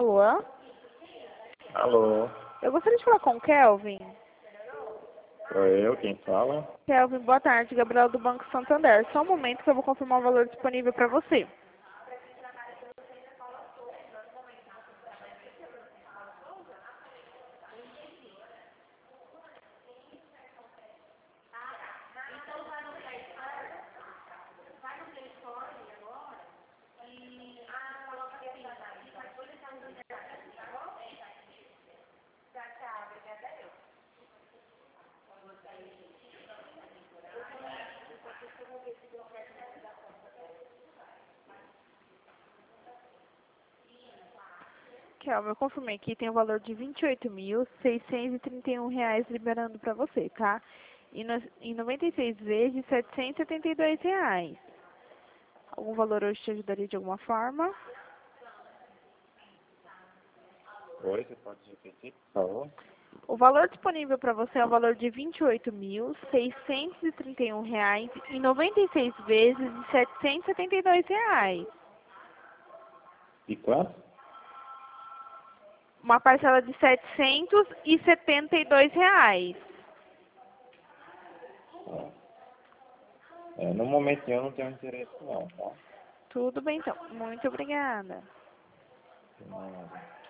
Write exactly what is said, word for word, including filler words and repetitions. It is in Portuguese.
Alô? Alô, Eu gostaria de falar com o Kelvin. sou eu quem fala? Kelvin, boa tarde. Gabriela do Banco Santander. Só um momento que eu vou confirmar o valor disponível para você. Kelvin, eu confirmei que tem o valor de vinte e oito mil, seiscentos e trinta e um reais liberando para você, tá? E no, em noventa e seis vezes, setecentos e setenta e dois reais. Algum valor hoje te ajudaria de alguma forma? Oi, você pode repetir, por favor? O valor disponível para você é o valor de vinte e oito mil, seiscentos e trinta e um reais e noventa e seis vezes de setecentos e setenta e dois reais. E quanto? Uma parcela de setecentos e setenta e dois reais. É, no momento eu não tenho interesse não, tá? Tudo bem então. Muito obrigada. De nada.